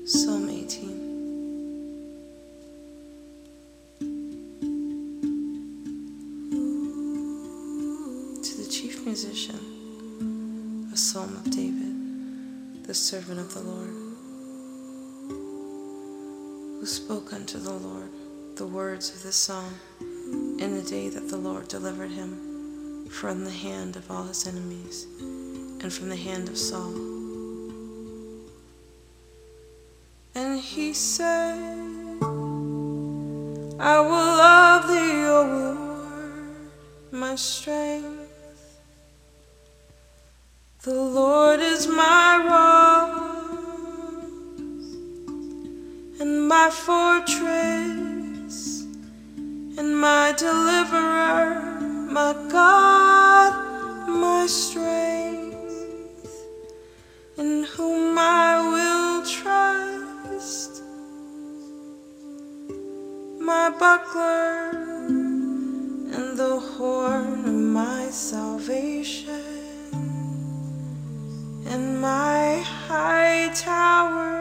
Psalm 18. To the chief musician, a psalm of David, the servant of the Lord, who spoke unto the Lord the words of this song in the day that the Lord delivered him from the hand of all his enemies and from the hand of Saul. And he said, I will love thee, O Lord, my strength. The Lord is my rock and my fortress and my deliverer, my God, my strength, in whom I will trust, my buckler and the horn of my salvation, and my high tower.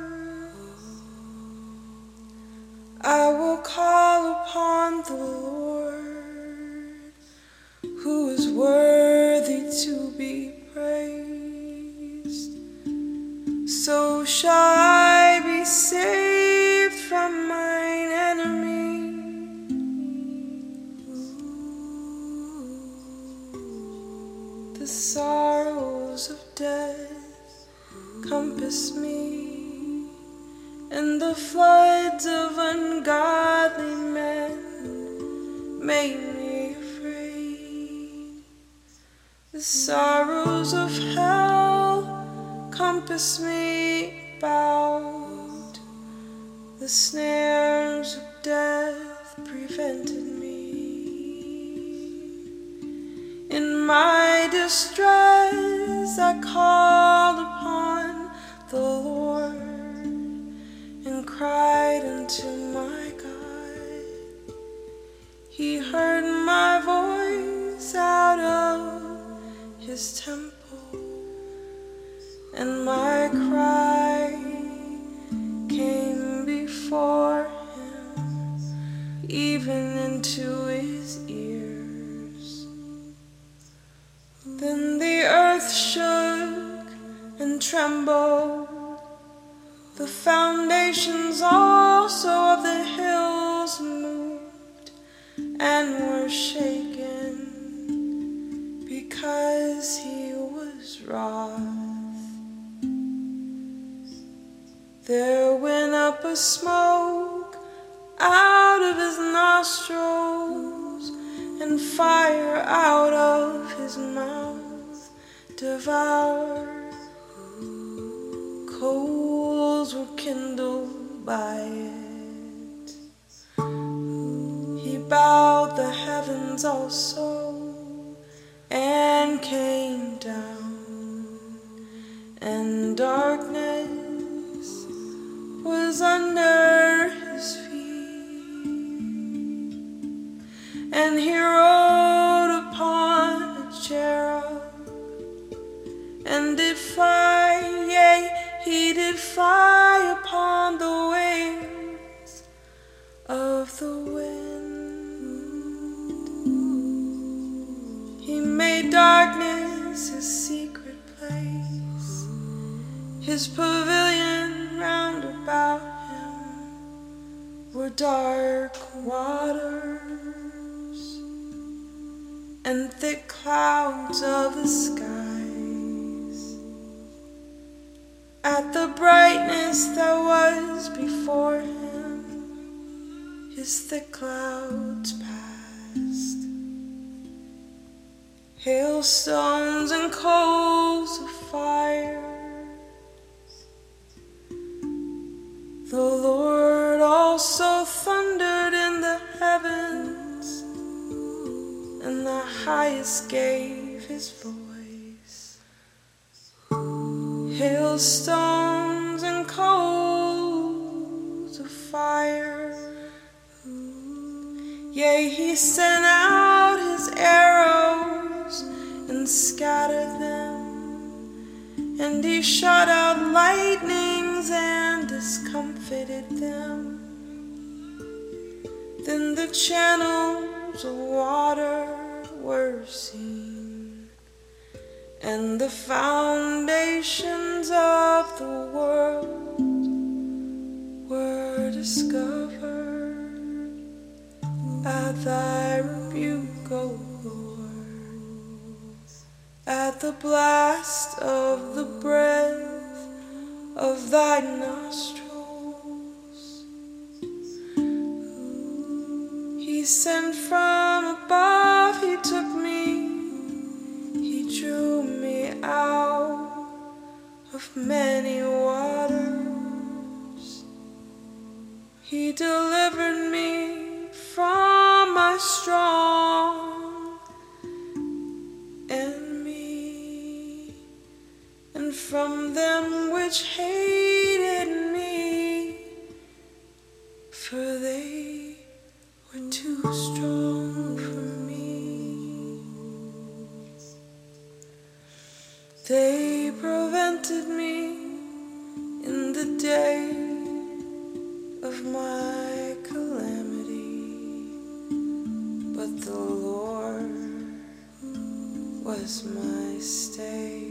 I will call upon the Lord, who is worthy to be praised. So shall I be saved from mine enemy. The sorrows of death compass me, and the floods of ungodly men made me afraid. The sorrows of hell compass me about. The snares of death prevented me. In my distress I called upon the Lord and cried unto my God. He heard my voice out of his temple, and my cry came before him, even into his ears. Then the earth shook and trembled. The foundations also of the hills moved and were shaken, because he was wroth. There went up a smoke out of his nostrils, and fire out of his mouth devoured. Coals were kindled by it. He bowed the heavens also and came down, and darkness was under his feet. And he rode upon a cherub and did fly, yea, he did fly upon the wings of the wind. He made darkness his secret place, his pavilion round about him were dark waters and thick clouds of the skies. At the brightness that was before him, his thick clouds passed. Hailstones and coals of fire. The Lord also thundered in the heavens, and the highest gave his voice. Hailstones and coals of fire. Yea, he sent out his arrows and scattered them, and he shot out lightnings wings and discomfited them. Then the channels of water were seen, and the foundations of the world were discovered at thy rebuke, O Lord, at the blast of the breath of thy nostrils. He sent from above, he took me, he drew me out of many waters. He delivered me from my strong enemy, and from them which hated me, for they were too strong for me. They prevented me in the day of my calamity, but the Lord was my stay.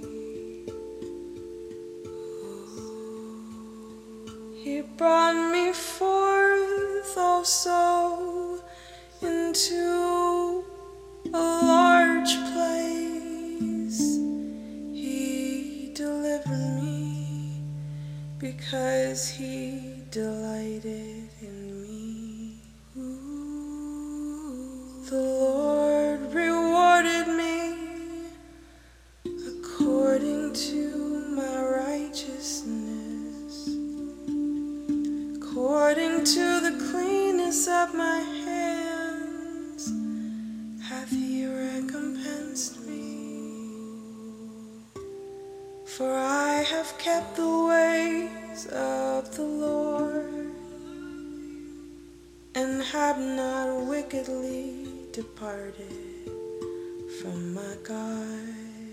He brought me forth also into a large place. He delivered me because he delighted in me. The Lord rewarded me according to my righteousness, according to the cleanness of my hands hath he recompensed me. For I have kept the ways of the Lord, and have not wickedly departed from my God.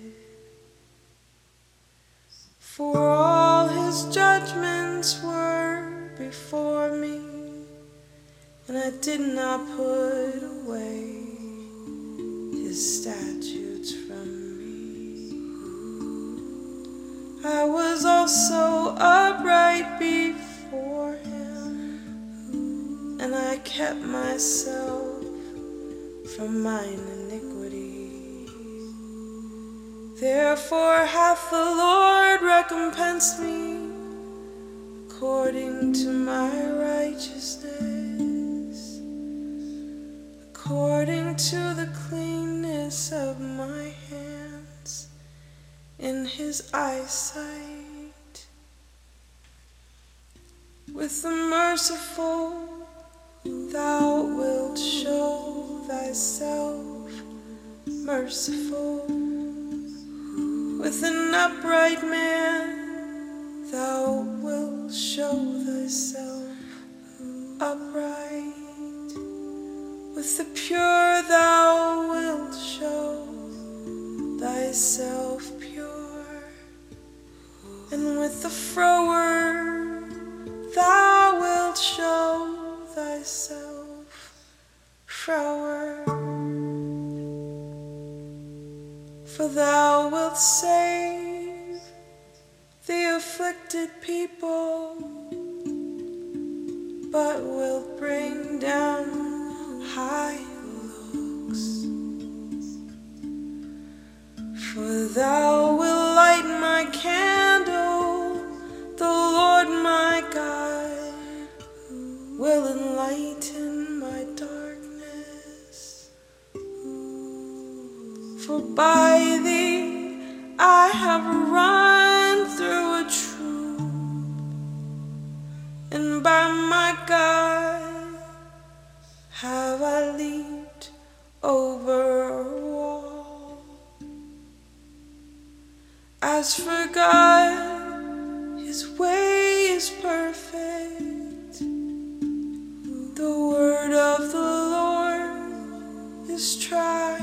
For all his judgments were before me, and I did not put away his statutes from me. I was also upright before him, and I kept myself from mine iniquity. Therefore hath the Lord recompensed me according to my righteousness, according to the cleanness of my hands in his eyesight. With the merciful thou wilt show thyself merciful. With an upright man thou wilt show thyself upright. With the pure thou wilt show thyself pure. And with the froward thou wilt show thyself froward. For thou wilt save the afflicted people, but wilt bring down high looks. For thou wilt light my candle, the Lord my God will enlighten my darkness. For by thee I have run through a troop, and by my God have I leaped over a wall. As for God, his way is perfect. The word of the Lord is tried.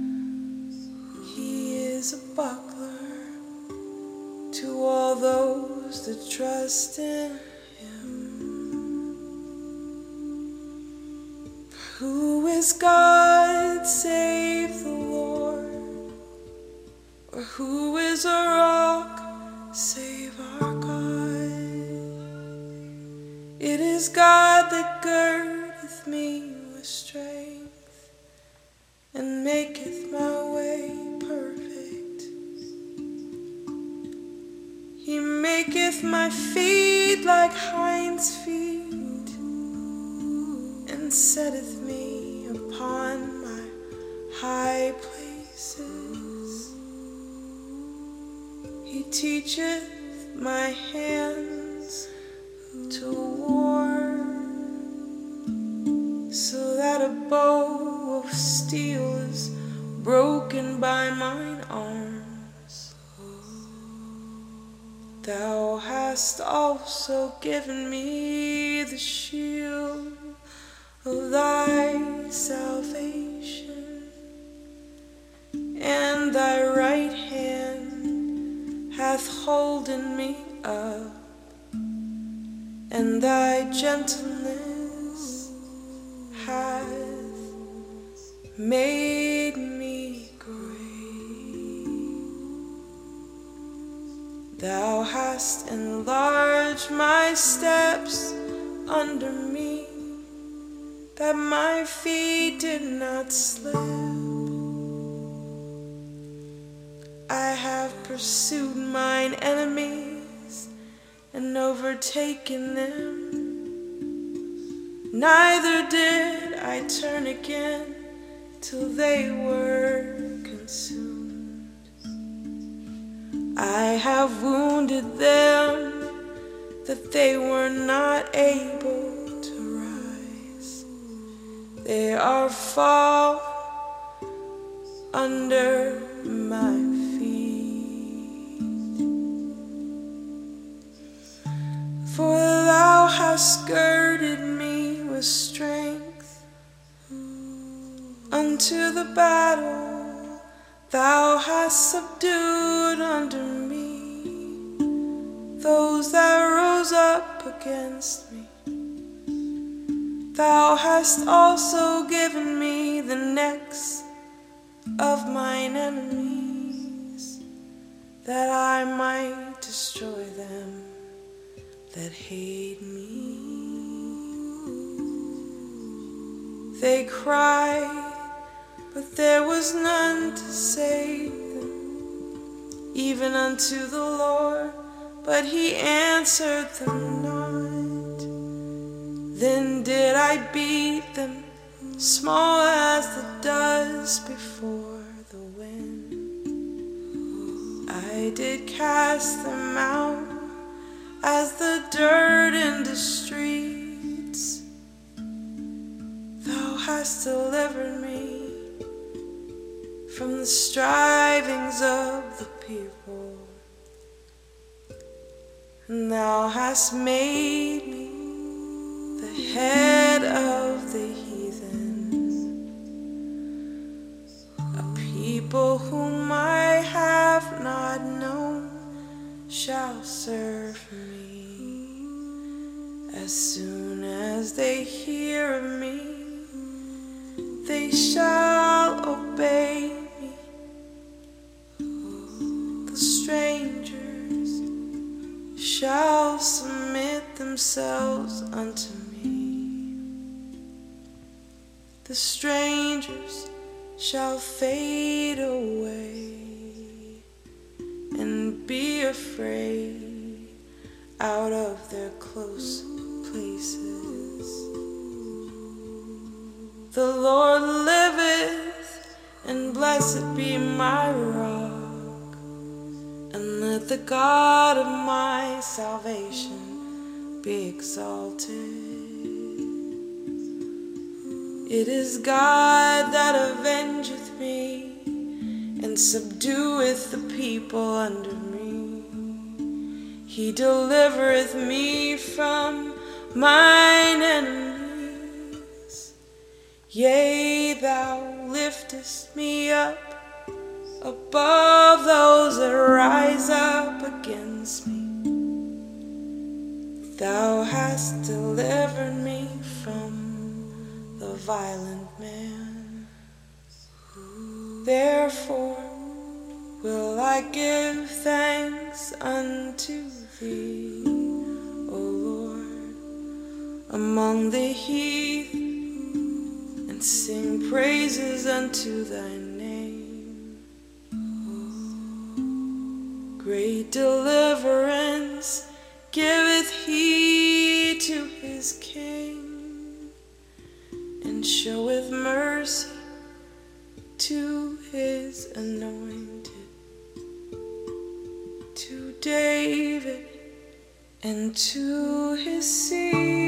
He is a buckler to all those those that trust in him. Who is God save the Lord? Or who is a rock save our God? It is God that girdeth me with strength, and maketh my way perfect. He maketh my feet like hinds' feet, and setteth me upon my high places. He teacheth my hands to war, so that a bow of steel is broken by mine arms. Thou hast also given me the shield of thy salvation, and thy right hand hath holden me up, and thy gentleness hath made me great. Thou hast enlarged my steps under me, that my feet did not slip. I have pursued mine enemies and overtaken them. Neither did I turn again till they were consumed. I have wounded them that they were not able to rise. They are fall under my feet. For thou hast girded me with strength unto the battle. Thou hast subdued under me those that rose up against me. Thou hast also given me the necks of mine enemies, that I might destroy them that hate me. They cried, but there was none to save them, even unto the Lord, but he answered them not. Then did I beat them, small as the dust before the wind. I did cast them out as the dirt in the streets. Thou hast delivered me from the strivings of the people, and thou hast made me the head of the heathen, a people whom I have not known shall serve me. As soon as they hear of me, they shall obey me. The strangers shall submit themselves unto me. The strangers shall fade away and be afraid out of their close places. The Lord liveth, and blessed be my rock, and let the God of my salvation be exalted. It is God that avengeth me, and subdueth the people under me. He delivereth me from mine enemies. Yea, thou liftest me up above those that rise up against me. Thou hast delivered me from the violent man. Therefore will I give thanks unto thee, O Lord, among the heathen, and sing praises unto thy name. Great deliverance giveth he to his king, and showeth mercy to his anointed, to David and to his seed.